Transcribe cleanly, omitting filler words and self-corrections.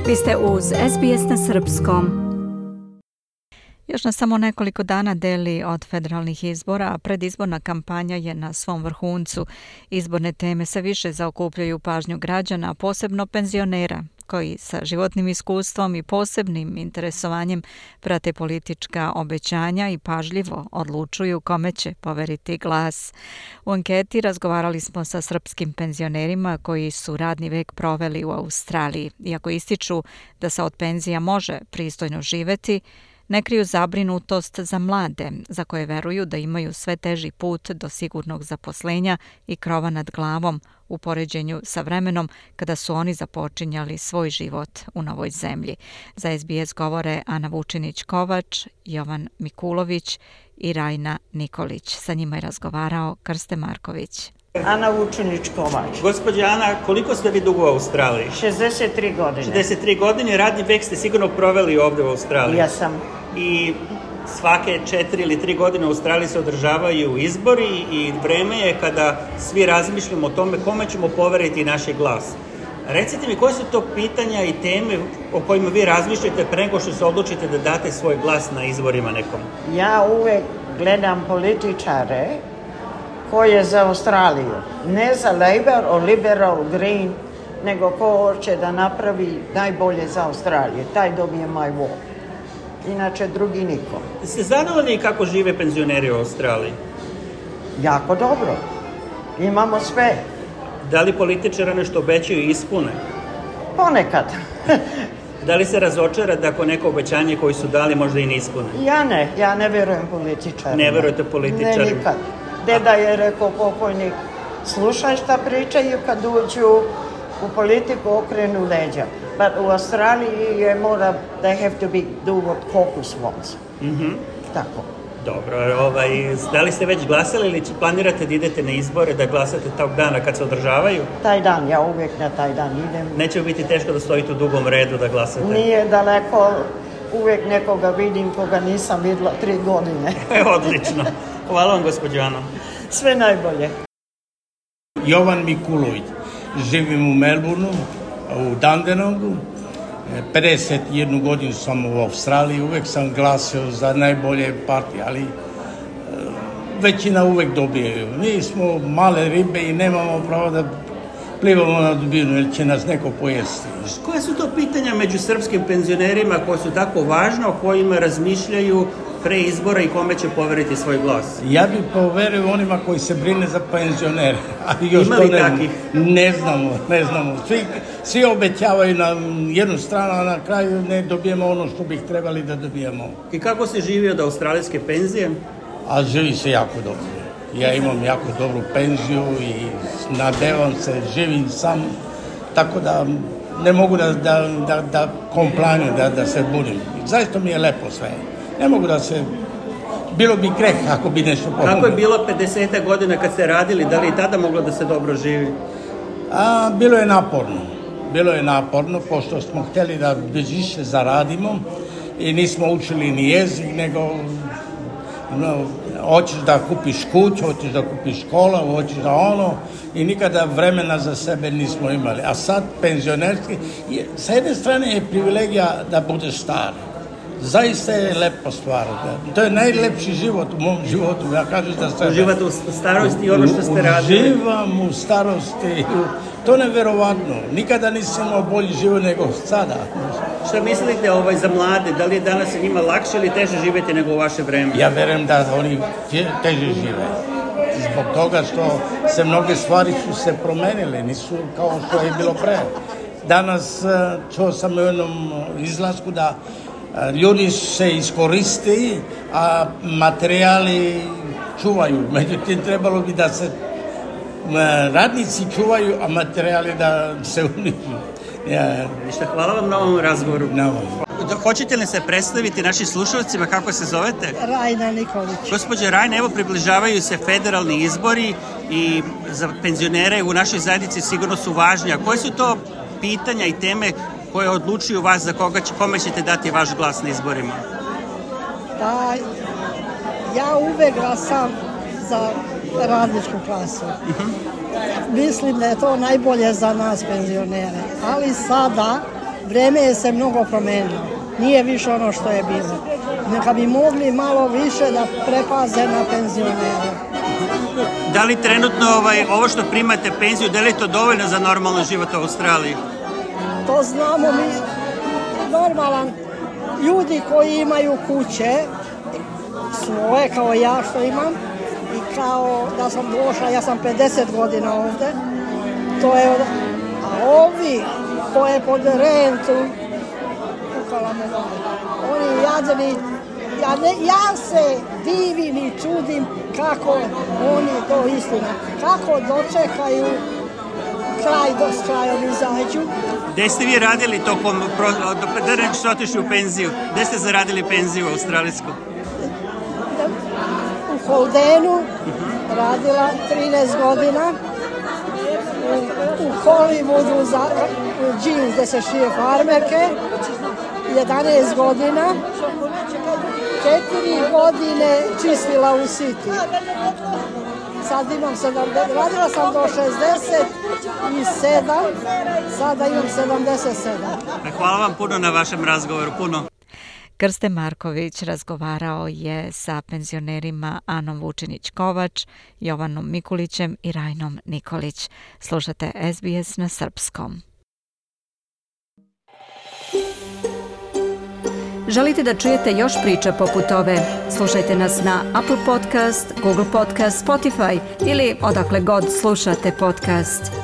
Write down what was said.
Vi ste uz SBS na srpskom. Još na samo nekoliko dana deli od federalnih izbora, a predizborna kampanja je na svom vrhuncu. Izborne teme se više zaokupljaju pažnju građana, posebno penzionera, koji sa životnim iskustvom i posebnim interesovanjem prate politička obećanja i pažljivo odlučuju kome će poveriti glas. U anketi razgovarali smo sa srpskim penzionerima koji su radni vek proveli u Australiji. Iako ističu da se od penzija može pristojno živeti, ne kriju zabrinutost za mlade, za koje veruju da imaju sve teži put do sigurnog zaposlenja i krova nad glavom u poređenju sa vremenom kada su oni započinjali svoj život u novoj zemlji. Za SBS govore Ana Vučinić-Kovač, Jovan Mikulović i Rajna Nikolić. Sa njima je razgovarao Krste Marković. Ana Vučinić-Kovač. Gospođa Ana, koliko ste vi dugo u Australiji? 63 godine. 63 godine, radni vek ste sigurno proveli ovdje u Australiji. Ja sam. I svake 4 ili 3 godine u Australiji se održavaju izbori i vreme je kada svi razmišljamo o tome kome ćemo poveriti naš glas. Recite mi, koje su to pitanja i teme o kojima vi razmišljate pre nego što se odlučite da date svoj glas na izborima nekom? Ja uvek gledam političare koji je za Australiju. Ne za Labour o Liberal, Green, nego ko hoće da napravi najbolje za Australiju. Taj dobije my vote. Inače, drugi niko. Ste zadovoljni kako žive penzioneri u Australiji? Jako dobro. Imamo sve. Da li političara nešto obećaju i ispune? Ponekad. Da li se razočara da ako neko obećanje koji su dali možda i ne ispune? Ja ne verujem političarima. Ne verujete političarima? Ne, nikad. Deda je rekao pokojnik, slušaj šta pričaju kad uđu u politiku, okrenu leđa. But u Australiji je mora, they have to do what caucus wants. Tako. Dobro, da li ste već glasali ili planirate da idete na izbore, da glasate tog dana kad se održavaju? Taj dan, ja uvijek na taj dan idem. Neće biti teško da stojite u dugom redu da glasate? Nije daleko, uvijek nekoga vidim koga nisam vidjela 3 godine. Odlično. Hvala vam, gospođo Ana. Sve najbolje. Jovan Mikulović. Živim u Melbourneu, u Dandenongu. 51 godinu sam u Australiji, uvek sam glasio za najbolje partije, ali većina uvek dobije. Mi smo male ribe i nemamo pravo da plivamo na dubinu, jer će nas neko pojesti. Koje su to pitanja među srpskim penzionerima koje su tako važne, o kojima razmišljaju pre izbora i kome će poveriti svoj glas? Ja bih poverio onima koji se brine za penzionere. Ima li takih? Ne znamo. Svi obećavaju na jednu stranu, a na kraju ne dobijemo ono što bih trebali da dobijemo. I kako se živi od australijske penzije? A živi se jako dobro. Ja imam jako dobru penziju i nadevam se, živim sam, tako da ne mogu da komplanujem, da se budim. Zaista mi je lepo sve. Ne mogu da se... Bilo bi greh ako bi nešto pomoglo. Kako je bilo 50 godina kad ste radili? Da li i tada moglo da se dobro živi? Bilo je naporno, pošto smo htjeli da više zaradimo i nismo učili ni jezik, nego hoćeš da kupiš kuću, hoćeš da kupiš škola, hoćeš da ono, i nikada vremena za sebe nismo imali. A sad penzionerski, sa jedne strane je privilegija da budeš star. Zaista je lepa stvar. To je najlepši život u mom životu. Ja kažem da sebe... Uživate u starosti i ono što ste radili? Uživam u starosti. To je neverovatno. Nikada nisam imao bolji život nego sada. Šta mislite za mlade? Da li je danas njima lakše ili teže živjeti nego u vaše vreme? Ja verujem da oni teže žive. Zbog toga što se mnoge stvari su se promenile. Nisu kao što je bilo pre. Danas čuo sam u jednom izlasku da ljudi se iskoristi, a materijali čuvaju. Međutim, trebalo bi da se radnici čuvaju, a materijali da se unižu. Ništa, hvala vam na ovom razgovoru. No. Hoćete li se predstaviti našim slušalcima, kako se zovete? Rajna Nikolić. Gospođa Rajna, evo približavaju se federalni izbori i za penzionere u našoj zajednici sigurno su važni. A koje su to pitanja i teme koje odlučuju vas za kome ćete dati vaš glas na izborima? Ja uvek glasam za radničku klasu. Mislim da je to najbolje za nas penzionere. Ali sada vreme je se mnogo promenilo. Nije više ono što je bilo. Neka bi mogli malo više da prepaze na penzionere. Da li trenutno ovo što primate penziju, da li je to dovoljno za normalan život u Australiji? To znamo mi. Normalan. Ljudi koji imaju kuće, svoje kao ja što imam, i kao da sam došla, ja sam 50 godina ovde, to je, a ovi koje pod rentu, oni jadni, ja se divim i čudim kako oni to istina, kako dočekaju s krajom izađu. Gde ste vi radili tokom, da nek što otišli u penziju? Gde ste zaradili penziju australijsku? U Holdenu radila 13 godina, u Hollywoodu u Jeans gde se šije farmerke 11 godina, 4 godine čistila u City. Sad imam 70, radila sam do 67, sada imam 77. Hvala vam puno na vašem razgovoru, puno. Krsten Marković razgovarao je sa penzionerima Anom Vučinić-Kovač, Jovanom Mikulićem i Rajnom Nikolić. Slušate SBS na srpskom. Želite da čujete još priča poput ove? Slušajte nas na Apple Podcast, Google Podcast, Spotify ili odakle god slušate podcast.